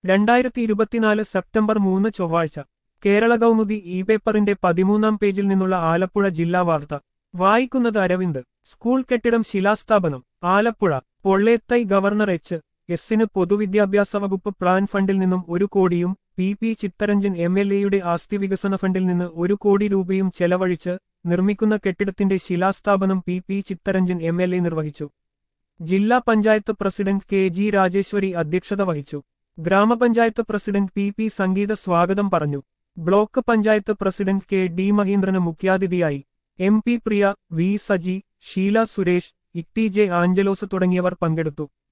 2024 September 3 ചൊവ്വാഴ്ച Kerala Kaumudi E പേപ്പറിന്റെ 13-ാം പേജിൽ നിന്നുള്ള ആലപ്പുഴ ജില്ലാ വാർത്ത വായിക്കുന്നത് അരവിന്ദ്. സ്കൂൾ കെട്ടിടം ശിലാസ്ഥാപനം ആലപ്പുഴ. പൊള്ളേത്തൈ ഗവർണർ എച്ച്.എസിന് പൊതുവിദ്യാഭ്യാസ വകുപ്പ് പ്ലാൻ ഫണ്ടിൽ നിന്നും 1 കോടിയും പി ചിത്തരഞ്ജൻ എം.എൽ.എയുടെ ആസ്തി വികസന ഫണ്ടിൽ നിന്ന് 1 കോടി രൂപയും ചെലവഴിച്ച് നിർമ്മിക്കുന്ന കെട്ടിടത്തിന്റെ ശിലാസ്ഥാപനം പി ചിത്തരഞ്ജൻ എം.എൽ.എ നിർവഹിച്ചു. ജില്ലാ പഞ്ചായത്ത് പ്രസിഡന്റ് കെ.ജി. രാജേശ്വരി അധ്യക്ഷത വഹിച്ചു. ഗ്രാമപഞ്ചായത്ത് പ്രസിഡന്റ് പി സംഗീത സ്വാഗതം പറഞ്ഞു. Block panchayat president K D. മഹേന്ദ്രന് മുഖ്യാതിഥിയായി. M P. Priya, V. Saji, Sheela Suresh, E T. J. Angelos തുടങ്ങിയവർ പങ്കെടുത്തു.